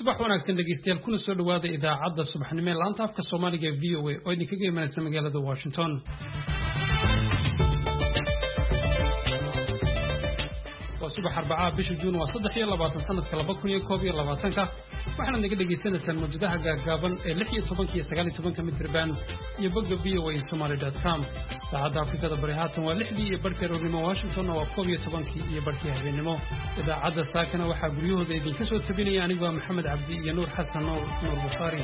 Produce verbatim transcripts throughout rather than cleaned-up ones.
subax wanaagsan dhageystayaal kuna soo dhawaada idaacadda subaxnimo ee laanta afka Soomaaliga ee V O A oo idinkaga imanaysa magaalada Washington. waa subax Arbacada bisha Juun waa saddex iyo labaatan sanadka laba kun iyo koob iyo labaatan ka waxaana naga dhageysanaysaan mawjadaha gaagaaban ee lix iyo toban iyo sagaal iyo toban mitir band iyo bogga v o a somali dot com. saacadda Afrikada Bari haatan waa lixdii iyo barkii roornimo, Washington waa koob iyo toban iyo barkii habeenimo. idaacadda saakana waxaa guryahooda idinka soo tabinaya aniga Maxamed Cabdi iyo Nuur Xasan Nuur Nuur Bukhari.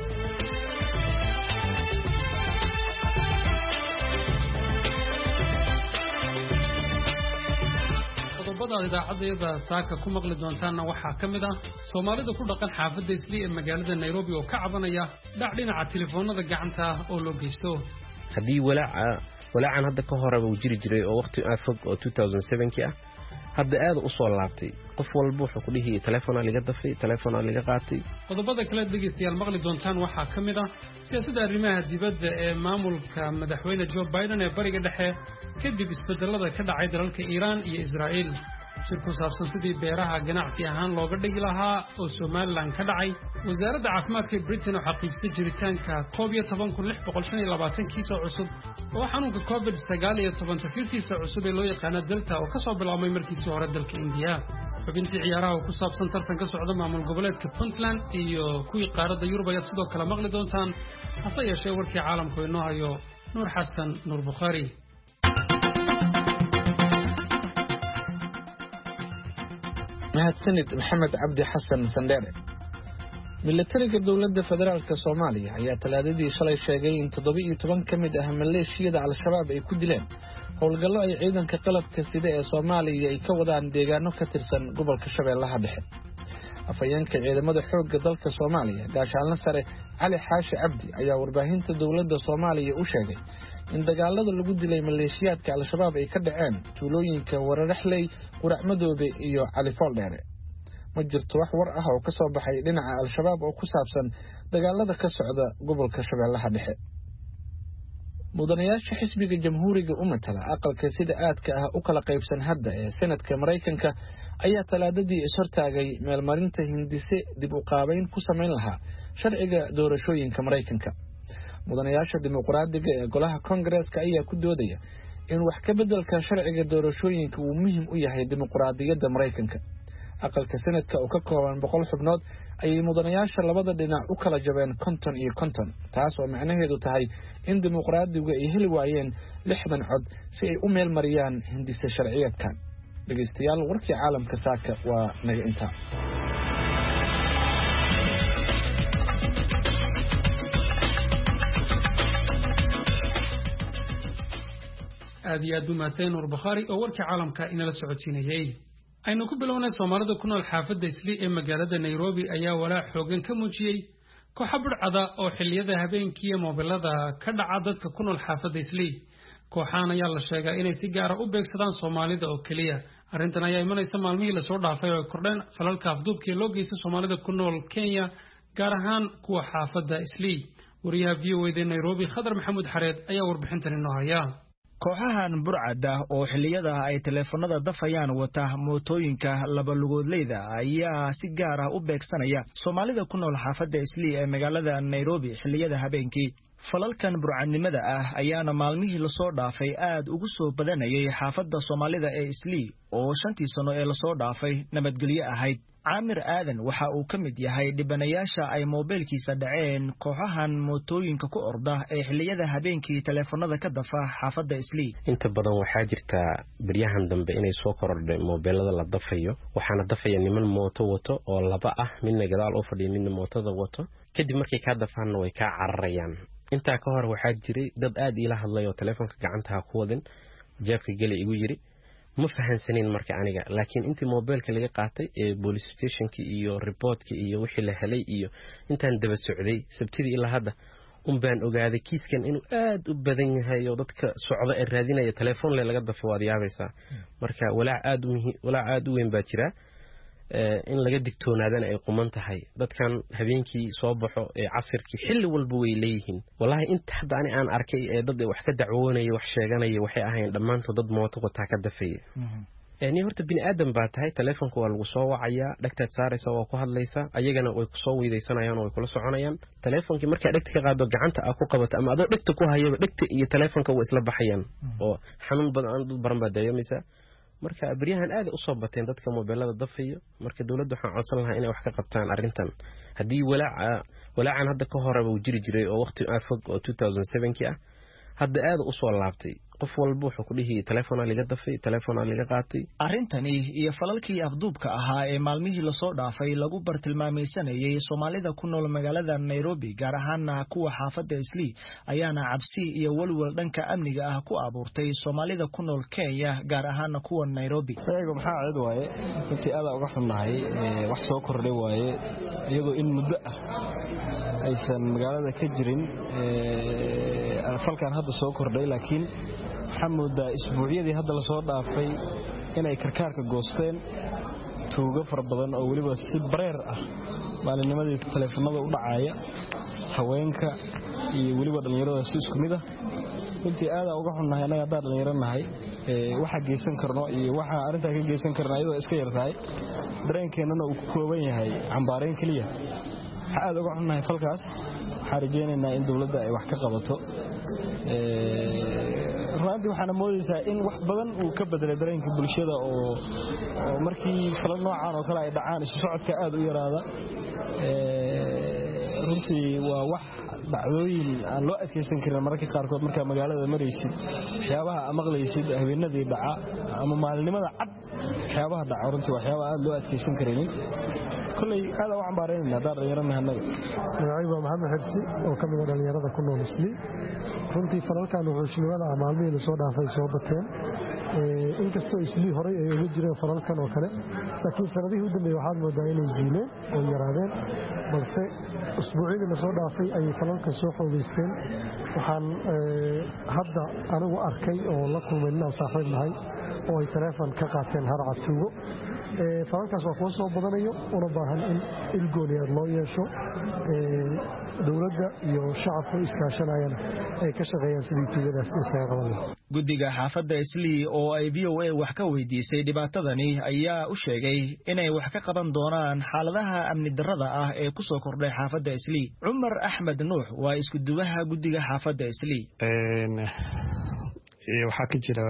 qodobada idaacadda saaka ku maqli doontaana waxaa ka mid ah Soomaalida ku dhaqan xaafadda Islii ee magaalada Nairobi oo ka cabanaya dhac dhinaca telefoonada gacanta oo loo geysto. hadii walaaca walaacan hadda ka hor uu jiri jiray oo waqti afog oo two thousand seven ki ah hadda aad u soo laabtay, qof walba wuxuu ku dhigay telefoonka laga dafay telefoonka laga qaatay. qodobada kale dhageystayaal maqli doontaan waxaa ka mid ah siyaasadda arrimaha dibadda ee maamulka madaxweyne Joe Biden ee bariga dhexe kadib isbedelada ka dhacay dalalka Iran iyo Israel. shir ku saabsan sidii beeraha ganacsi ahaan looga dhigi lahaa oo Somaliland ka dhacay. wasaaradda caafimaadka Britain oo xaqiijisay jiritaanka koob iyo toban kun lix boqol shan iyo labaatan kiis oo cusub oo xanuunka COVID sagaal iyo toban tafirkiisa cusub ee loo yaqaan Delta oo ka soo bilaabmay markiisii hore dalka India. xubintii ciyaaraha oo ku saabsan tartan ka socda maamul goboleedka Puntland iyo kuwii qaaradda Yurub ayaad sidoo kale maqli doontaan. hase yeeshee warkii caalamku inoo hayo Nuur Xasan Nuur Bukhari. mahadsanid Maxamed Cabdi Xasan Sandere. militariga dowladda federaalka Soomaaliya ayaa talaadadii shalay sheegay in toddoba iyo toban ka mid ah maleeshiyada Al-Shabaab ay ku dileen howlgallo ay ciidanka qalabka sida ee Soomaaliya ay ka wadaan deegaano ka tirsan gobolka Shabeellaha Dhexe. afayeenka ciidamada xoogga dalka Soomaaliya gaashaanle sare Cali Xaashi Cabdi ayaa warbaahinta dowladda Soomaaliya u sheegay in dagaalada lagu dilay maleeshiyaadka Al-Shabaab ay ka dhaceen tuulooyinka Wararaxley, Quracmadoobe iyo Cali Fooldheere. ma jirto wax war ah oo ka soo baxay dhinaca Al-Shabaab oo ku saabsan dagaalada ka socda gobolka Shabeellaha Dhexe. mudanayaasha xisbiga jamhuuriga u matala aqalka sida aadka ah u kala qaybsan hadda ee sanadka Mareykanka ayaa talaadadii ishortaagay meelmarinta hindise dib u qaabayn ku samayn lahaa sharciga doorashooyinka Mareykanka. mudanayaasha dimuqraadiga ee golaha Kongareeska ayaa ku doodaya in wax ka bedelka sharciga doorashooyinka uu muhiim u yahay dimuqraadiyadda Mareykanka. aqalka sanadka oo ka kooban boqol xubnood ayay mudanayaasha labada dhinac u kala jabeen konton iyo konton, taas oo macnaheedu tahay in dimuqraadigu ay heli waayeen lixdan cod si ay u meel mariyaan hindise sharciyeedkan. dhageystayaal warkii caalamka saaka waa naga intaa. aad iyo aad u mahadsan Nuur Bukhari oo warkii caalamka inala socodsiinayay. aynu ku bilownay Soomaalida ku nool xaafadda Islii ee magaalada Nairobi ayaa walaac xoogan ka muujiyay kooxo burcada oo xilliyada habeenkii mobilada ka dhaca dadka ku nool xaafadda Islii. kooxahan ayaa la sheegay inay si gaar ah u beegsadaan Soomaalida oo kaliya. arrintan ayaa imanaysa maalmihii la soo dhaafay oo kordheen falalka afduubka loo geystay Soomaalida ku nool Kenya, gaar ahaan kuwa xaafadda Islii. wariyaha V O A ee Nairobi Khadar Maxamuud Xareed ayaa warbixintan inoo haya. kooxahan burcada oo xilliyada ay teleefanada dafayaan wata mootooyinka laba lugoodleyda ayaa si gaar ah u beegsanaya Soomaalida ku nool xaafadda Islii ee magaalada Nairobi xilliyada habeenkii. falalkan burcadnimada ah ayaana maalmihii la soo dhaafay aad ugu soo badanayay xaafadda Soomaalida ee Islii oo shantii sano ee la soo dhaafay nabadgelyo ahayd. Caamir Aadan waxa uu ka mid yahay dhibanayaasha ay moobilkiisa dhaceen kooxahan mootooyinka ku orda ee xilliyada habeenkii teleefanada ka dafa xaafadda Islii. inta badan waxaa jirta baryahan dambe inay soo korodhay moobilada la dafayo, waxaana dafaya niman mooto wato oo laba ah, midna gadaal u fadhiyo midna mootada wato. kadib markay ka dafaanna way ka cararayaan. intaa ka hor waxaa jiray dad aad ila hadlay oo teleefanka gacanta ku wadin jeebka gali igu yiri ma fahansanin marka aniga, laakiin intii mobilka laga qaatay ee police stationki iyo reportki iyo wixii la helay iyo intaan daba socday sabtidii ilaa hadda un baan ogaaday kiiskan inuu aad u badan yahay oo dadka socda ee raadinaya telefoon le laga dafo waad yaabaysaa. marka walaac aad u muhiim walaac aad u weyn baa jira in laga digtoonaadana ay quman tahay. dadkan habeenkii soo baxo ee casirkii xilli walba way leeyihiin. wallahi inta hadda ani aan arkay ee dad wax ka dacwoonaya wax sheeganaya waxay ahayn dhammaantood dad mooto wata ka dafay. ni horta bini aadan baa tahay telefoonka waa lagu soo wacayaa dhagtaad saaraysa oo ku hadlaysa ayagana way ku soo weydaysanayaan oo way kula soconayaan telefoonki markaa dhagta ka qaado gacanta aad ku qabato ama adoo dhagta ku hayaba dhagta iyo telefoonka way isla baxayaan oo xanuun badan dad baran baa dareemaysa marka bariyahan aad u soo bateen dadka mobilada dafayo marka dawladdu waxaan codsan lahaa inay wax ka qabtaan arintan hadii walaaca walaacan hadda ka horeba uu jiri jiray oo waqti afog oo two thousand seven ki ah hadda aad u soo laabtay qof walba wuxuu ku dhigay telefoon laga dafay telefoon laga qaatay arintani iyo falalkii afduubka ahaa ee maalmihii la soo dhaafay lagu bartilmaamaysanayay Soomaalida ku nool magaalada Nairobi gaar ahaan kuwa xaafadda Islii ayaana cabsi iyo walwal dhanka amniga ah ku abuurtay Soomaalida ku nool Kenya gaar ahaan kuwa Nairobi ayagu maxaa cid waaye intii aad uga xunahay wax soo kordhay waaye iyadoo in muddo ah aysan magaalada ka jirin ee falkan hadda soo kordhay laakiin xamuuda isbuuciyadii hadda la soo dhaafay inay karkaarka goosteen tuugo far badan oo waliba si bareer ah maalinimadii telefoonada u dhacaya haweenka iyo waliba dhalinyarada si isku mid ah intii aad uga xunahay anaga hadda dhalinyaranahay ee waxa geysan karno iyo waxa arinta ka geysan karno iyadoo iska yartahay dareenkeenana uu ku kooban yahay cambaareen kaliya aad uga xunahay falkaas waxaan rajaynaynaa in dawladda ay wax ka qabato runtii waxaan moodaysaa in wax badan uu ka bedelay dareenka bulshada oo markii falal noocan oo kale ay dhacaan isu socodka aad u yaraada runtii waa wax dhacdooyin aan loo adkeysan karin mararka qaarkood marka magaalada maraysid waxyaabaha maqlaysid habeenadii dhaca ama maalinimada cad waxyaabaha dhaca runtii waxyaabo aad loo adkeysan karin kulay aad u cambaarayna hadda dhalinyarada hanaga magacayga Maxamed Xirsi oo ka mid ah dhalinyarada ku nool Islii runtii falalkan wuxuushnimada maalmihii la soo dhaafay soo bateen ee inkastoo Islii horay ay ugu jireen falalkan oo kale laakiin sanadihii u dambeeyay waxaad moodaa inay ziineen oo yaraadeen balse usbuucii la soo dhaafay ay falalka soo xoogeysteen waxaan hadda anigu arkay oo la kulmay inaan saaxiib nahay oo ay telefoon ka qaateen harca tuugo ee falalkaas waa kuwa soo badanayo una baahan in ilgooniyaad loo yeesho ee dawladda iyo shacabku iskaashanayaan ay ka shaqeeyaan sidii tuugadaas isaga qaban lahaa guddiga xaafadda Islii oo ay V O A wax ka weydiisay dhibaatadani ayaa u sheegay inay wax ka qaban doonaan xaaladaha amni darrada ah ee ku soo kordhay xaafadda Islii Umar Ahmed Nuux waa isku duwaha guddiga xaafadda Islii een waxa ka jira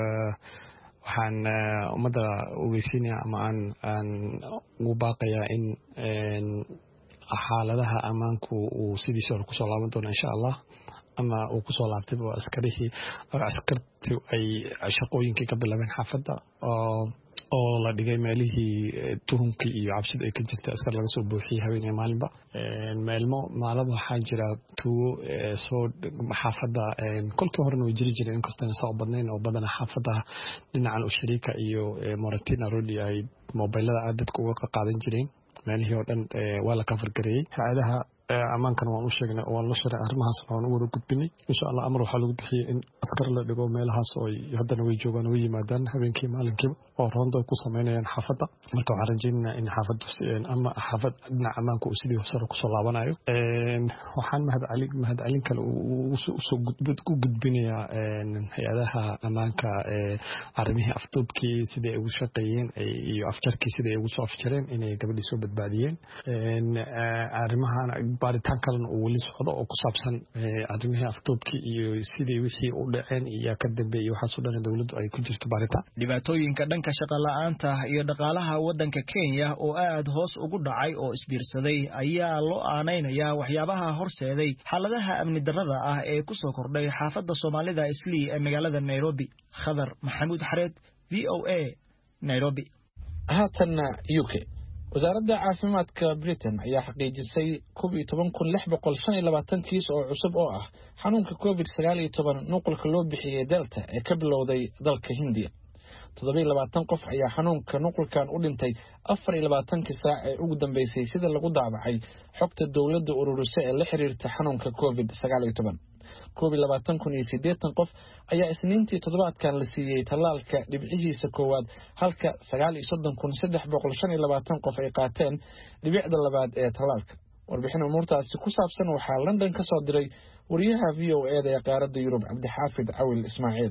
waxaan umada ogeysiinaya ama aan aan ugu baaqayaa in een xaaladaha amaanku uu sidii soo ku soo laaban doono insha Allah ama uu ku soo laabtay askarihii askartii ay shaqooyinkii ka bilaabeen xaafadda oo oo la dhigay meelihii tuhumkii iyo cabsida ay ka jirtay askar laga soo buuxiyay habeenii maalinba een meelmo maalaba waxaa jira tuugo soo xaafadda een kolkii horena way jiri jireen inkastoo soo badnayn oo badan xaafadda dhinacan u shariika iyo Mauritania Road ay mobilada dadku uga qaadan jireen meelihii oo dhan waa la cover gareeyay hay'adaha amaankan waan u sheegnay oo la sharay arrimahaas waan u wada gudbinay insha Allah amar waxa lagu bixiyay in askar la dhigo meelahaas oo haddana way joogaan oo yimaadaan habeenkii maalinkii oo rondo ku sameeyaan xaafadda marka waxaan rajaynaynaa in xaafaddu ama xaafad dhinaca amaanka uu sidii hore ku soo laabanayo een waxaan mahad cali mahad calin kale uu soo gudbid ku gudbinayaa een hay'adaha amaanka ee arrimihii afduubkii sidii ay ugu shaqeeyeen iyo afjarkii sidii ay ugu soo afjareen inay gabadhii soo badbaadiyeen een arrimahan baaritaan kalena uu wali socdo oo ku saabsan arrimihii afduubkii iyo sidii wixii u dhaceen iyo ka dambeeyay waxa soo dhan dawladdu ay ku jirto baaritaan dhibaatooyinka dhanka shaqo la'aanta iyo dhaqaalaha waddanka Kenya oo aad hoos ugu dhacay oo isbiirsaday ayaa loo aaneynaya waxyaabaha horseeday xaaladaha amni darrada ah ee ku soo kordhay xaafadda Soomaalida Islii ee magaalada Nairobi Khadar Maxamuud Xareed V O A Nairobi haatana U K wasaaradda caafimaadka Britain ayaa xaqiijisay koob iyo toban kun lix boqol shan iyo labaatan kiis oo cusub oo ah xanuunka covid sagaal iyo toban nuqulka loo bixiyay Delta ee ka bilowday dalka Hindiya toddoba iyo labaatan qof ayaa xanuunka nuqulkan u dhintay afar iyo labaatan saac ee ugu dambeysay sida lagu daabacay xogta dawladda ururisay ee la xiriirta xanuunka covid sagaal iyo toban koob iyo labaatan kun iyo siddeetan qof ayaa isniintii toddobaadkan la siiyay tallaalka dhibcihiisa koowaad halka sagaal iyo soddon kun saddex boqol shan iyo labaatan qof ay qaateen dhibicda labaad ee tallaalka warbixin umuurtaasi ku saabsan waxaa London ka soo diray wariyaha V O A ee qaaradda Yurub Cabdixaafid Cawil Ismaaciil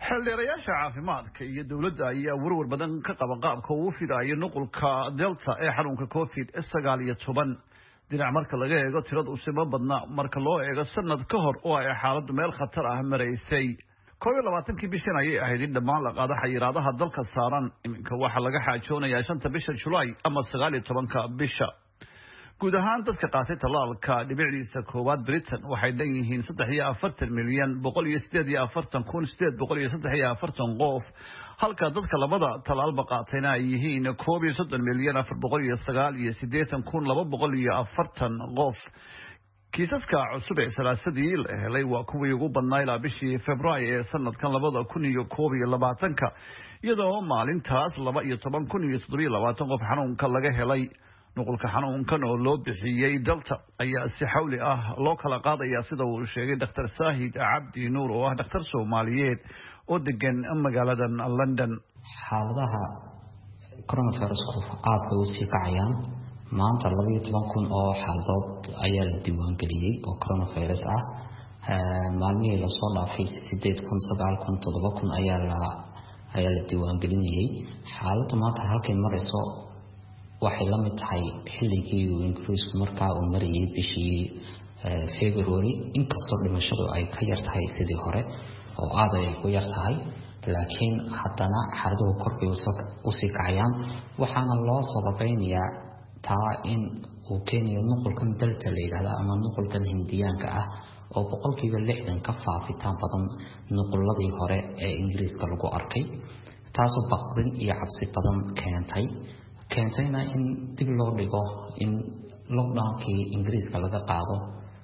xildhibayaasha caafimaadka iyo dawladda ayaa warwar badan ka qaba qaabka uu fidayo nuqulka delta ee xanuunka covid sagaal iyo toban dhinac marka laga eego tirada usima badna marka loo eego sanad ka hor oo ay xaaladdu meel khatar ah maraysay koob iyo labaatankii bishan ayay ahayd in dhammaan la qaado xayiraadaha dalka saaran iminka waxaa laga xaajoonayaa shanta bisha julaay ama sagaal iyo tobanka bisha guud ahaan dadka qaatay talaalka dhibicdiisa koowaad Britain waxay dhan yihiin saddex iyo afartan milyan boqol iyo sideed iyo afartan kun sideed boqol iyo saddex iyo afartan qof halka dadka labada talaalba qaatayna ay yihiin koob iyo soddon milyan afar boqol iyo sagaal iyo siddeetan kun laba boqol iyo afartan qof kiisaska cusub ee salaasadii la helay waa kuwii ugu badnaa ilaa bishii February ee sanadkan labada kun iyo koob iyo labaatanka iyadoo maalintaas laba iyo toban kun iyo toddoba iyo labaatan qof xanuunka laga helay nuqulka xanuunkan oo loo bixiyay Delta ayaa si xawli ah loo kala qaadaya sida uu sheegay Dr Saahid Abdi Nuur oo ah dhakhtar Soomaaliyeed oo degan magaalada London xaaladaha coronavirus aad bay u sii kacayaan maanta laba iyo toban kun oo xaaladood ayaa la diiwaan geliyay oo coronavirus ah maalmihii la soo dhaafay sideed kun sagaal kun toddoba kun ayaa la ayaa la diiwaan gelinayay xaaladdu maanta halkay marayso waxay la mid tahay xilligii uu Ingiriisku markaa uu marayay bishii February inkastoo dhimashadu ay ka yar tahay sidii hore oo aad ay ku yar tahay laakiin haddana xaaladdu kor bay u sii kacayaan waxaana loo sababeynayaa taa in uu keenayo nuqulkan Delta la yiraahdo ama nuqulkan Hindiyaanka ah oo boqolkiiba lixdan ka faafitaan badan nuquladii hore ee Ingiriiska lagu arkay taasoo baqdin iyo cabsi badan keentay keentayna in dib loo dhigo in lockdownkii Ingiriiska laga qaado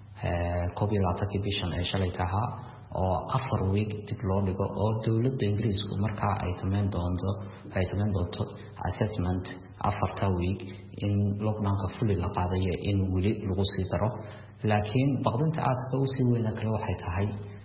koob iyo labaatankii bishan ee shalay tahaa oo afar week dib loo dhigo oo dawladda Ingiriisku markaa ay sameyn doonto ay sameyn doonto assessment afarta week in lockdownka fully la qaadayo in weli lagu sii daro laakiin baqdinta aadka u sii weyn kale waxay tahay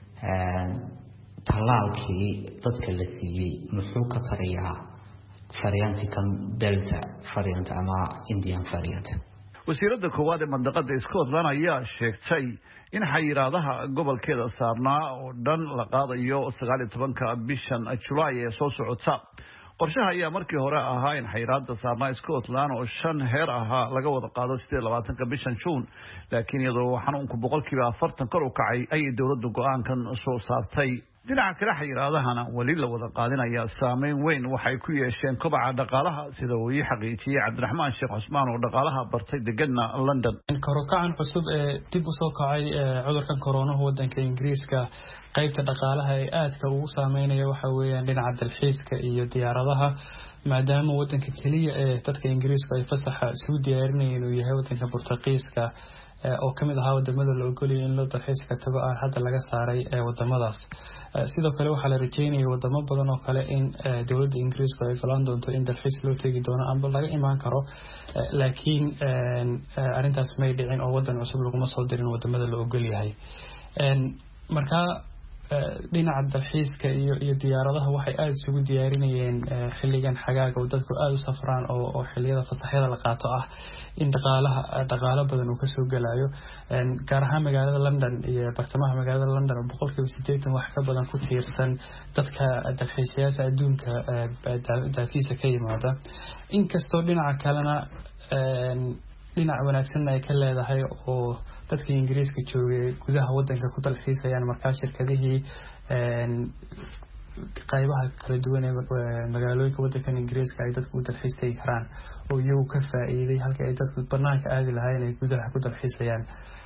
talaalkii dadka la siiyay muxuu ka tarayaa variantikan Delta variant ama Indian variant wasiirada koowaad ee mandaqada Scotland ayaa sheegtay in xayiraadaha gobolkeeda saarnaa oo dhan la qaadayo sagaal iyo tobanka bishan July ee soo socota qorshaha ayaa markii hore ahaa in xayiraadda saarnaa Scotland oo shan heer ahaa laga wada qaado siddeed iyo labaatanka bishan June laakiin iyadoo xanuunku boqolkiiba afartan kor u kacay ay dawladdu go'aankan soo saartay dhinaca kale xayiraadahana wali la wada qaadinaya saameyn weyn waxay ku yeesheen kobaca dhaqaalaha sida uu xaqiijiyay Cabdiraxmaan Sheekh Cusmaan oo dhaqaalaha bartay deganna London korokacan cusub ee dib u soo kacay cudurkan corona wadanka Ingiriiska qaybta dhaqaalaha ee aadka ugu saameynaya waxa weeyaan dhinaca dalxiiska iyo diyaaradaha maadaama wadanka kaliya ee dadka Ingiriiska ay fasaxa soo diyaarinayeen uu yahay wadanka Boortaqiiska oo kamid ahaa wadamada la ogoliyay in loo dalxiiska tago ah hadda laga saaray ee wadamadaas sidoo kale waxaa la rajeynayay wadamo badan oo kale in dawladda Ingiriiska ay golaan doonto in dalxiis loo tagi doono ama laga imaan karo laakiin arintaas may dhicin oo wadan cusub laguma soo dirin wadamada la ogol yahay marka dhinaca dalxiiska iyo iyo diyaaradaha waxay aad isugu diyaarinayeen xilligan xagaaga oo dadku aad u safraan oo oo xilliyada fasaxyada la qaato ah in dhaqaalaha dhaqaalo badan uu ka soo galayo gaar ahaan magaalada London iyo bartamaha magaalada London oo boqolkiiba siddeetan wax ka badan ku tiirsan dadka dalxiisayaasha adduunka dalxiiska ka yimaada inkastoo dhinaca kalena dhinac wanaagsan ay ka leedahay oo dadka Ingiriiska joogay gudaha wadanka ku dalxiisayaan markaa shirkadihii qaybaha kala duwan ee magaalooyinka wadanka Ingiriiska ay dadku u dalxiisay karaan oo iyagu ka faa'iiday halka ay dadku banaanka aadi lahaayeen ay gudaha ku dalxiisayaan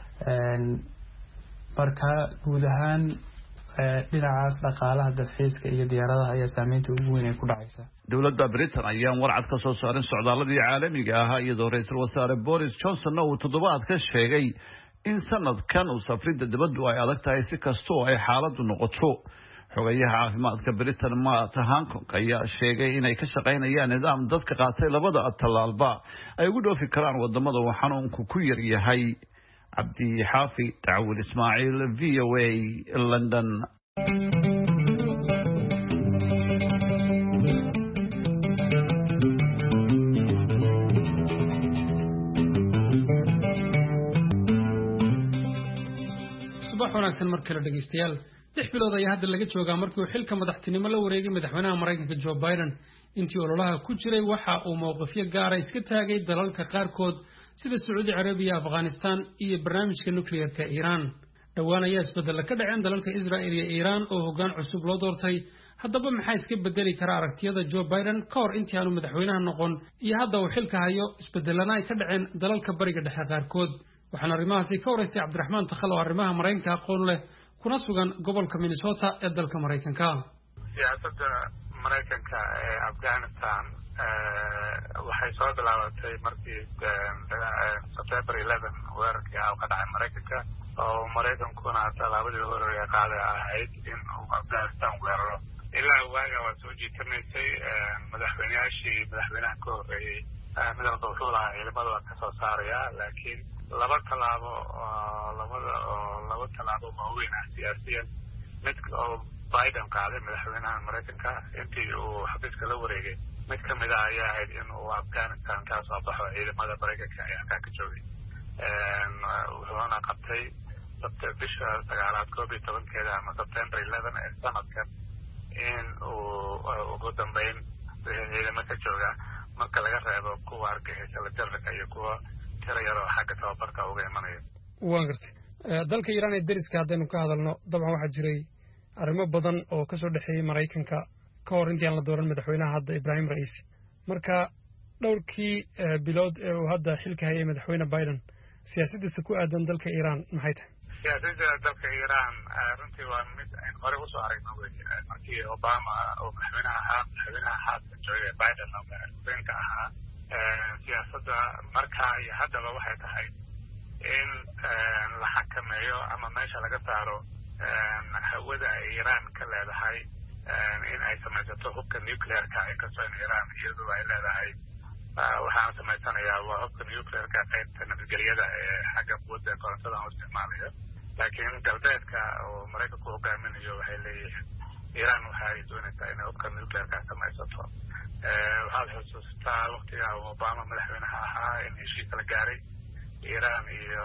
marka guud ahaan dhinacaas dhaqaalaha dalxiiska iyo diyaaradaha ayaa saameynta ugu weyn ay ku dhacaysa dawladda Britain ayaa warcad ka soo saarin socdaaladii caalamiga ah iyadoo ra'iisul wasaare Boris Johnson uu toddobaad ka sheegay in sanadkan uu safridda dibaddu ay adag tahay si kastoo ay xaaladdu noqoto xogayaha caafimaadka Britain Matt Hancock ayaa sheegay inay ka shaqaynayaan nidaam dadka qaatay labada talaalba ay ugu dhoofi karaan wadamada uu xanuunku ku yar yahay Abdi Hafi Daawud Ismaaciil V O A London subax wanaagsan markale dhageystayaal lix bilood ayaa hadda laga joogaa markii uu xilka madaxtinimo la wareegay madaxweynaha Mareykanka Joe Biden intii ololaha ku jiray waxa uu mowqifyo gaar ah iska taagay dalalka qaarkood sida Saudi Arabia, Afghanistan iyo barnaamijka nuclear-ka Iran. dhawaan ayaa isbedel ka dhaceen dalalka Israel iyo Iran oo hoggaan cusub loo doortay. haddaba maxay iska bedeli kara aragtiyada Joe Biden ka hor intii aanu madaxweynaha noqon iyo hadda uu xilka hayo isbedelana ay ka dhaceen dalalka bariga dhexe qaarkood? waxaan arrimahaasi ka waraystay Cabdiraxmaan Takhal oo arrimaha Mareykanka aqoon leh kuna sugan gobolka Minnesota ee dalka Mareykanka. siyaasadda Mareykanka ee Afghanistan waxay soo bilaabatay markii September eleven weerarkii ka dhacay Mareykanka oo Mareykankuna tallaabadii hore ee qaaday ahayd in uu Afghanistan weeraro. ilaa waaga waa soo jiitamaysay madaxweynayaashii madaxweynaha ka horreeyey midalba wuxuu lahaa ciidamada waa ka soo saaraya laakiin laba tallaabo labada oo laba tallaabo waaweyn ah siyaasiyan mid oo Biden qaaday madaxweynaha Mareykanka intii uu xafiiska la wareegay mid ka mid ah ayaa ahayd in uu Afghanistan ka soo baxo ciidamada Mareykanka ee halkaa ka joogay wuxuuna qabtay bisha sagaalaad koob iyo tobankeeda ama September eleven ee sanadkan in uu ugu dambeyn ciidamo ka jooga marka laga reebo kuwa argagixisada la jarrika iyo kuwa tiro yar oo xagga tababarka uga imanaya. waan gartay dalka Iran ee dariska haddaynu ka hadalno dabcan waxaa jiray arrimo badan oo ka soo dhaxeeyay Mareykanka ka hor intii aan la dooran madaxweynaha hadda Ibrahim Raisi. marka dhowrkii bilood ee uu hadda xilka hayay madaxweyne Biden siyaasaddiisa ku aadan dalka Iran maxay tahay? siyaasadda dalka Iran runtii waa mid aan hore u soo aragnay weeye markii Obama oo madaxweynaha ahaa madaxweynaha hadda joogay Biden oo madaxweynaha ahaa siyaasadda markaa iyo haddaba waxay tahay in la xakameeyo ama meesha laga saaro hawada ay Iran ka leedahay in ay samaysato hubka nuclear-ka inkastoo in Iran iyadu ay leedahay waxaan samaysanayaa waa hubka nuclear-ka qaybta nabadgelyada ee xagga quwadda korontada aan isticmaalayo laakiin galbeedka oo Mareykanku hogaaminayo waxay leeyihiin Iran waxay doonaysaa inay hubka nuclear-ka samaysato. waxaad xusuustaa waqtiga Obama madaxweynaha ahaa in heshiis la gaaray Iran iyo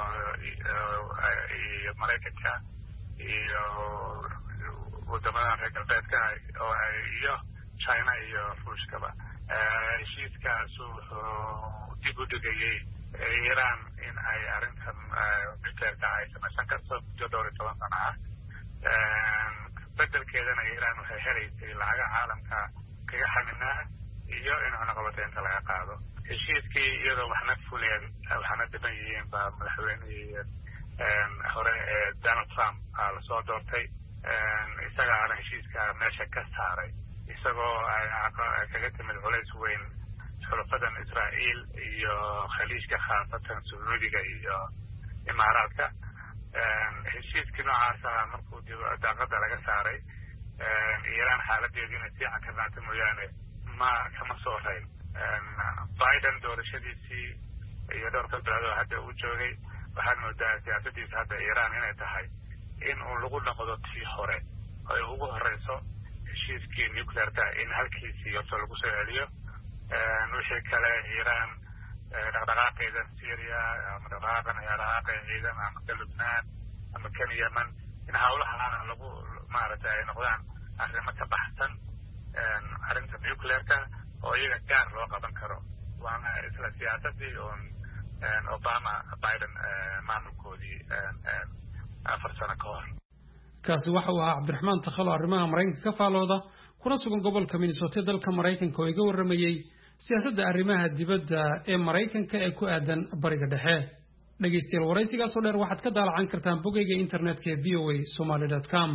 iyo Mareykanka iyo wadamadan reer galbeedka oo iyo China iyo Ruushkaba. heshiiskaas wuxuu dib u dhigayay Iran in ay arrintan nuclear-ka ay samaysan karto muddo dhowr iyo toban sano ah. bedelkeedana Iran waxay helaysay lacaga caalamka kaga xaminaa iyo in cunaqabateynta laga qaado. heshiiskii iyadoo waxna fuleen waxna dhiban yihiin baa madaxweynihii hore ee Donald Trump lasoo doortay isagaana heshiiska meesha ka saaray isagoo ay kaga timid culays weyn xulafadan Israa'iil iyo khaliijka khaasatan Sacuudiga iyo Imaaraadka. heshiiskii noocaas ah markuu daaqada laga saaray Iran xaaladeedii inay sii cakarnaato mooyaane ma kama soo rayn. Biden doorashadiisii iyo dhowrka bilood oo hadda uu joogay waxaad moodaa siyaasaddiisa hadda Iran inay tahay in uu lagu noqdo tii hore ay ugu horeyso heshiiskii nuclear-ka in halkiisii horta lagu soo celiyo. wixii kale Iran dhaqdhaqaaqeeda Syria ama dhaqdhaqaaqan dhaqdhaqaaqeeda ciidan ama ka Lubnaan ama kan Yemen in hawlaha lagu maaragtay ay noqdaan arrimo ka baxsan arrinta nuclear-ka oo iyaga gaar loo qaban karo. waana isla siyaasadii oon Obama Biden maamulkoodii afar sano ka hor. kaasi waxa uu ahaa Cabdiraxmaan Takhal oo arrimaha Mareykanka ka faalooda kuna sugan gobolka Minnesota dalka Mareykanka oo iga waramayay siyaasadda arrimaha dibadda ee Mareykanka ee ku aadan bariga dhexe. dhageystayaal waraysigaas oo dheer waxaad ka daalacan kartaan bogayga internetka ee v o a somali dot com.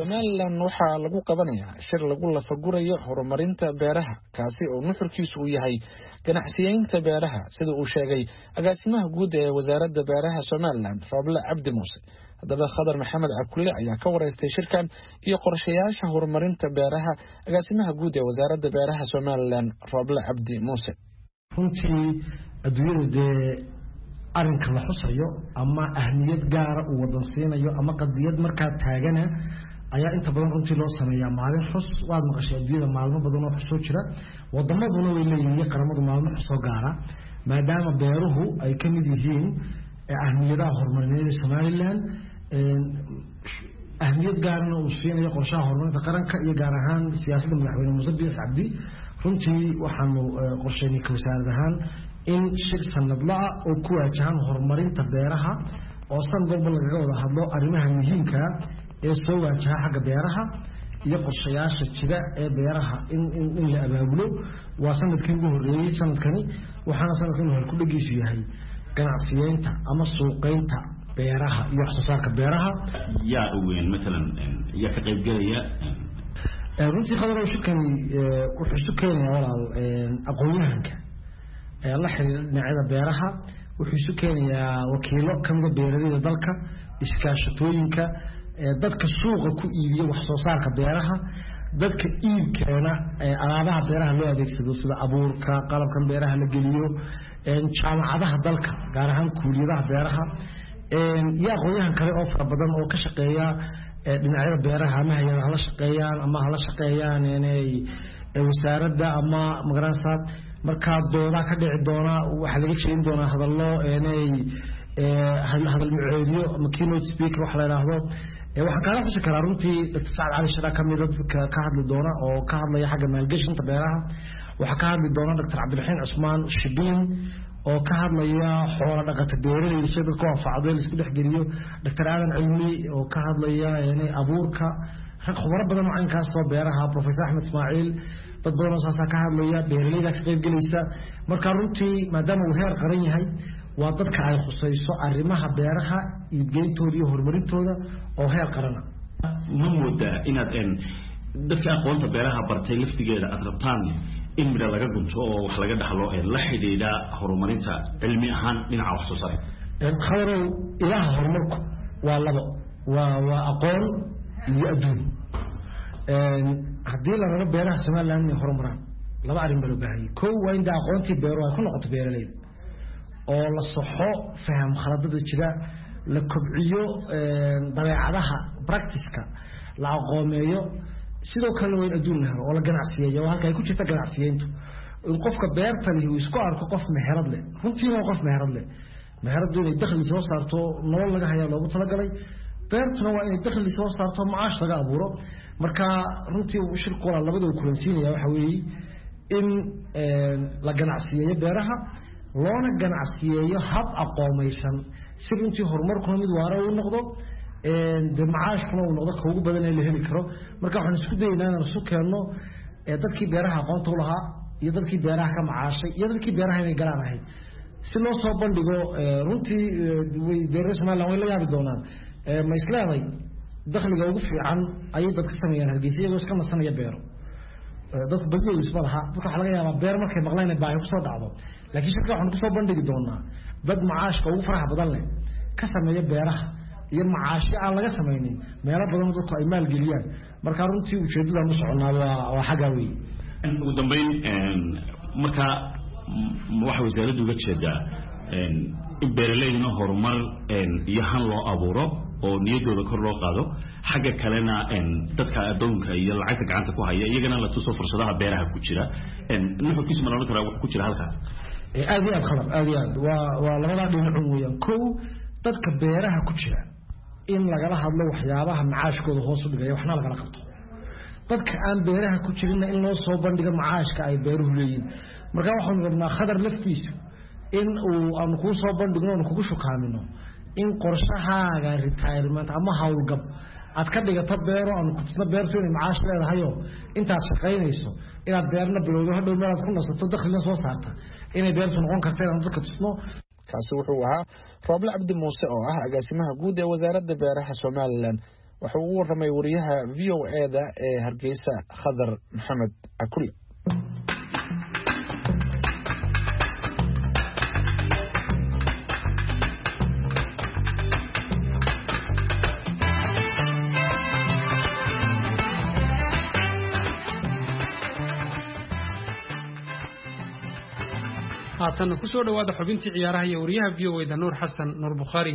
somalilan waxaa lagu qabanayaa shir lagu lafagurayo horumarinta beeraha kaasi oo nuxurkiisu uu yahay ganacsiyeynta beeraha sida uu sheegay agaasimaha guud ee wasaaradda beeraha somalilan Rooble Cabdi Muuse. haddaba Khadar Maxamed Akulle ayaa ka wareystay shirkan iyo qorshayaasha horumarinta beeraha agaasimaha guud ee wasaaradda beeraha somalilan Rooble Cabdi Muuse. runtii adduunyada dee arrinka la xusayo ama ahmiyad gaara uu wadan siinayo ama qadiyad markaa taagana ayaa inta badan runtii loo sameeyaa maalin xus. waad maqashay adduunyada maalmo badan oo xusoo jira, wadamaduna way leeyihiin qaramadu maalmo xusoo gaara maadaama beeruhu ay ka mid yihiin ahmiyadaha horumarineed ee somalilan. ahmiyad gaarana uu siinayo qorshaha horumarinta qaranka iyo gaar ahaan siyaasadda madaxweyne muuse biixi cabdi. runtii waxaanu qorsheynay ka wasaarad ahaan in shir sanadla ah oo ku waajahan horumarinta beeraha oo sanad walba lagaga wada hadlo arrimaha muhiimka ee soo waajaha xagga beeraha iyo qorshayaasha jira ee beeraha in in la abaabulo. waa sanadkii ugu horreeyey sanadkani, waxaana sanadkan hore ku dhagiisu yahay ganacsiyeynta ama suuqeynta beeraha iyo wax soo saarka beeraha. yaa weyn matalan yaa ka qayb galaya runtii khadar shirkani wuxuu isu keenayaa walaal aqoon-yahanka la xiriira dhinacyada beeraha. wuxuu isu keenayaa wakiilo kamida beeraleyda dalka, iskaashatooyinka, dadka suuqa ku iibiya wax soo saarka beeraha, dadka iibkeena alaabaha beeraha loo adeegsado sida abuurka, qalabkan beeraha la geliyo, jaamacadaha dalka gaar ahaan kuuliyadaha beeraha, iyo aqoon-yahan kale oo fara badan oo ka shaqeeya dhinacyada beeraha ama hay-ada hala shaqeeyaan ama hala shaqeeyaan inay wasaaradda ama magaranaysa markaa doodaa ka dhici doona. waxaa laga sheegin doonaa hadallo inay hadal muceediyo ama keynote speaker wax la yidhaahdo. waxaan kaala xusi karaa runtii doctor Sacad Cali Shara ka mid dadka ka hadli doona oo ka hadlaya xagga maalgashinta beeraha. waxaa ka hadli doona doctor Cabdiraxiin Cusmaan Shibiin oo ka hadlaya xoola dhaqata beeraleyda si dadku anfacdo la isku dhex geliyo. doctor Aadan Cilmi oo ka hadlaya inay abuurka rag khubaro badan oo caynkaas soo beeraha. professor Axmed Ismaaciil dad badan oo saasa ka hadlaya beeraleyda ka qayb galaysa. marka runtii maadaama uu heer qaran yahay waa dadka ay khusayso arrimaha beeraha iibgeyntooda iyo horumarintooda oo heer qarana. ma moodaa inaad dadka aqoonta beeraha bartay laftigeeda aad rabtaan in midha laga gunto oo wax laga dhaxlo la xidhiidha horumarinta cilmi ahaan dhinaca wax soo saarka? khadarow ilaha horumarku waa labo, waa waa aqoon iyo adduun. haddii la rabo beeraha somaliland inay horumaraan laba arrin baa loo baahanyay. kow waa in de aqoontii beeruhu ay ku noqoto beeraleyda oo la saxo faham khaladada jira, la kobciyo dabeecadaha practice-ka, la aqoomeeyo. sidoo kale waa in adduun la helo oo la ganacsiyeeyo. halka ay ku jirta ganacsiyeyntu in qofka beerta leh uu isku arko qof meherad leh. runtii waa qof meherad leh. meheradu inay dakhli soo saarto nolol laga hayaa loogu talagalay. beertuna waa inay dakhli soo saarto macaash laga abuuro. marka runtii shirku walaal labada uu kulansiinaya waxa weeye in la ganacsiyeeyo beeraha loona ganacsiyeeyo hab aqoomaysan si runtii horumarkuna mid waara uu noqdo de macaashkuna uu noqdo ka ugu badan ee la heli karo. marka waxaan isku dayaynaa inaan isu keenno dadkii beeraha aqoonta u lahaa iyo dadkii beeraha ka macaashay iyo dadkii beeraha inay galaan ahayd si loo soo bandhigo. runtii beeraleyda somaliland way la yaabi doonaan. ma isleeday dakhliga ugu fiican ayay dad ka sameeyaan Hargeysa iyagoo iska nasanaya beero. dadku badiyay isma laha. dadka waxa laga yaabaa beer markay maqlaan baa ay ku soo dhacdo. laakiin shirka waxaan ku soo bandhigi doonaa dad macaashka ugu faraha badan leh ka sameeya beeraha iyo macaashi aan laga samaynin meelo badan dadku ay maal geliyaan. marka runtii ujeedada ma soconaa waa waa xagaa weey. ugu dambeyn marka waxa wasaaraddu uga jeedaa in beeraleyda horumar iyo han loo abuuro oo niyadooda kor loo qaado, xagga kalena dadka adoonka iyo lacagta gacanta ku haya iyagana la tuso fursadaha beeraha ku jira. nuxurkiisu ma la kara wax ku jira halkaa? aad iyo aad khalad aad iyo aad waa waa labada dhinac weeyaan. kow dadka beeraha ku jira in lagala hadlo waxyaabaha macaashkooda hoos u dhigaya waxna lagala qabto. dadka aan beeraha ku jirin in loo soo bandhigo macaashka ay beeruhu leeyihiin. marka waxaan rabnaa khadar laftiisu in uu aan ku soo bandhigno oo kugu shukaamino in qorshahaaga retirement ama hawlgab aad ka dhigato beero aan ku tusno beertu inay macaash leedahay oo intaad shaqaynayso inaad beerna bilowdo hadhow meel aad ku nasato dakhliga soo saarta inay beertu noqon karto inaan dadka tusno. kaasi wuxuu ahaa Rooble Cabdi Muuse oo ah agaasimaha guud ee wasaaradda beeraha Somaliland wuxuu u waramay wariyaha v o e-da ee Hargeysa Khadar Maxamed Akule. haatan ku soo dhawaada xubintii ciyaaraha iyo wariyaha v o e-da Nuur Xasan Nuur Bukhari.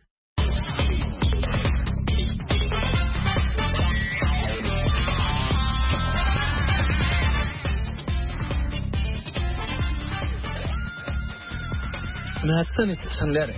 mahadsanid Sandere.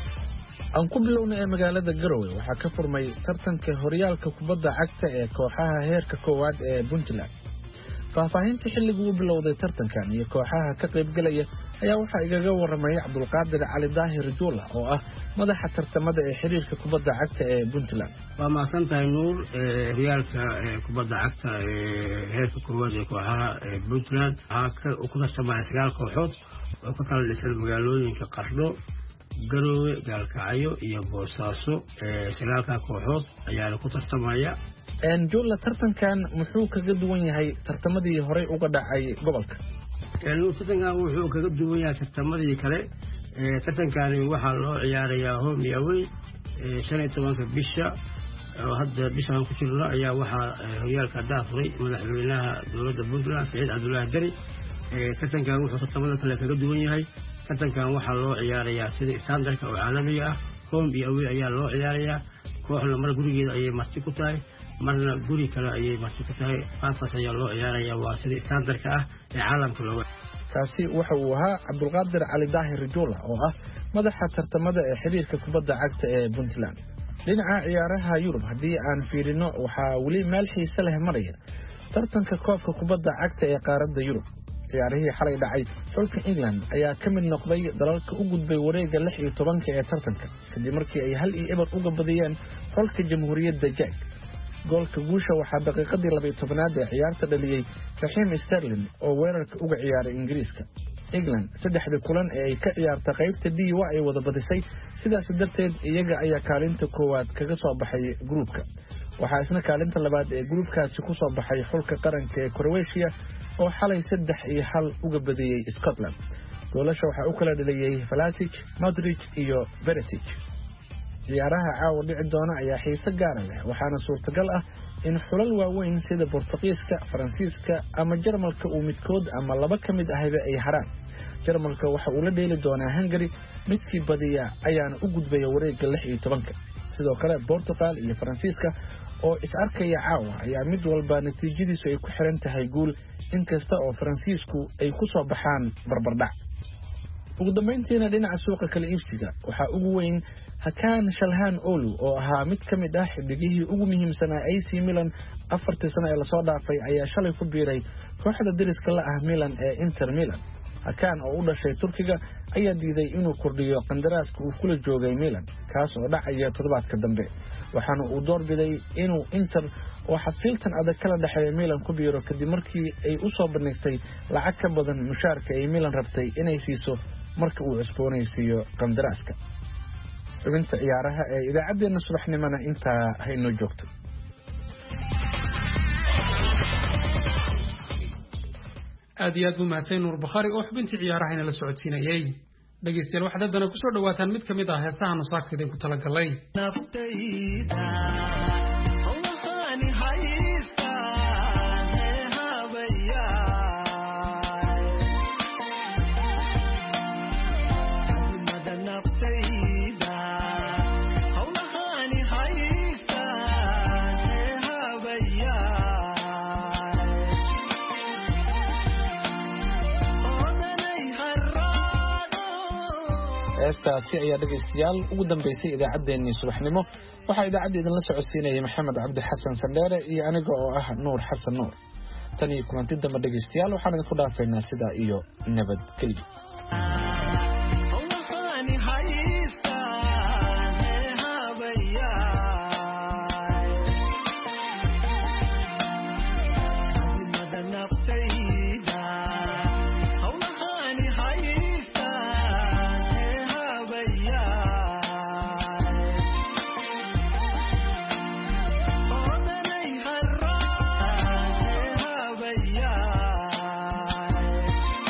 aan ku bilownay ee magaalada Garowe waxaa ka furmay tartanka horyaalka kubadda cagta ee kooxaha heerka koowaad ee Puntland. faahfaahinta xilliga uu bilowday tartankan iyo kooxaha ka qayb galaya ayaa waxa igaga waramay Cabdulqaadir Cali Daahir Juula oo ah madaxa tartamada ee xiriirka kubadda cagta ee Puntland. waa maasantahay Nuur horyaalka kubadda cagta ee heerka koowaad ee kooxaha Puntland waxa ku tartamaya sagaal kooxood oo ka kala dhisan magaalooyinka Qardho, Garowe, Gaalkacyo iyo Boosaaso. sagaalka kooxood ayaa ku tartamaya. een Juula tartankan muxuu kaga duwan yahay tartamadii hore uga dhacay gobolka? een tartankan wuxuu kaga duwan yahay tartamadii kale. ee tartankan waxa loo ciyaarayaa home and away shan iyo tobanka bisha oo hadda bishan ku jirno ayaa waxa horyaalka daafuray madaxweynaha dowladda Puntland Saciid Cabdullaahi Dari. ee tartankan wuxuu tartamada kale kaga duwan yahay. tartankan waxa loo ciyaarayaa sida standardka oo caalamiga ah. home and away ayaa loo ciyaarayaa. kooxna mar gurigeeda ayay marti ku tahay, marna guri kale ayay marti ku tahay. qaabkaas ayaa loo ciyaarayaa waa sida standardka ah ee caalamka looga. kaasi waxa uu ahaa Cabdulqaadir Cali Daahir Juula oo ah madaxa tartamada ee xiriirka kubadda cagta ee Puntland. dhinaca ciyaaraha Yurub haddii aan fiirino waxaa weli meel xiiso leh maraya tartanka koobka kubadda cagta ee qaaradda Yurub. ciyaarihii xalay dhacay xulka England ayaa ka mid noqday dalalka u gudbay wareegga lix iyo tobanka ee tartanka kadib markii ay hal iyo eber uga badiyeen xulka Jamhuuriyadda Czech. goolka guusha waxaa daqiiqadii laba iyo tobanaad ee ciyaarta dhaliyay Raheem Sterling oo weerarka uga ciyaaray Ingiriiska. England saddexda kulan ee ay ka ciyaartay qaybta D waa ay wada badisay, sidaas darteed iyaga ayaa kaalinta koowaad kaga soo baxay groupka. waxaa isna kaalinta labaad ee groupkaasi ku soo baxay xulka qaranka ee Croatia oo xalay saddex iyo hal uga badiyay Scotland. goolasha waxaa u kala dhaliyay Vlasic, Modric iyo Perisic. ciyaaraha caawa dhici doona ayaa xiiso gaar ah waxaana suurtagal ah in xulal waaweyn sida Boortaqiiska, Faransiiska ama Jarmalka uu midkood ama laba ka mid ahba ay haraan. Jarmalka waxa uu la dheeli doonaa Hungary, midkii badiya ayaana u gudbaya wareegga lix iyo tobanka. sidoo kale Portugal iyo Faransiiska oo is arkaya caawa ayaa mid walba natiijadiisu ay ku xiran tahay guul, inkasta oo Faransiisku ay ku soo baxaan barbardhac. ugu dambeyntiina dhinaca suuqa kala iibsiga waxaa ugu weyn Hakan Çalhanoğlu oo ahaa mid ka mid ah xidigihii ugu muhiimsanaa A C Milan afartii sano ee lasoo dhaafay ayaa shalay ku biiray kooxda deriska la ah Milan ee Inter Milan. Hakan oo u dhashay Turkiga ayaa diiday inuu kordhiyo qandaraaska uu kula joogay Milan, kaas oo dhacaya toddobaadka dambe. waxaana uu doorbiday inuu Inter oo xafiiltan adag kala dhaxeeya Milan ku biiro kadib markii ay u soo bandhigtay lacag ka badan mushaarka ay Milan rabtay inay siiso marka uu cusboonaysiiyo qandaraaska. xubinta ciyaaraha ee idaacadeena subaxnimana intaa hayno joogto. aad iyo aad buu mahadsan Nuur Bukhari oo xubintii ciyaaraha ina la socodsiinayay. dhegeystayaal waxaad haddana ku soo dhawaataan mid ka mid ah heesaha nusaaka idinku talagalay. heestaasi ayaa dhegeystayaal ugu dambeysay idaacadeennii subaxnimo. waxaa idaacadda idinla socodsiinayay Maxamed Cabdi Xasan Sandere iyo aniga oo ah Nuur Xasan Nuur. tan iyo kulanti dambe dhegeystayaal waxaan idinku dhaafaynaa sidaa iyo nabadgelyo.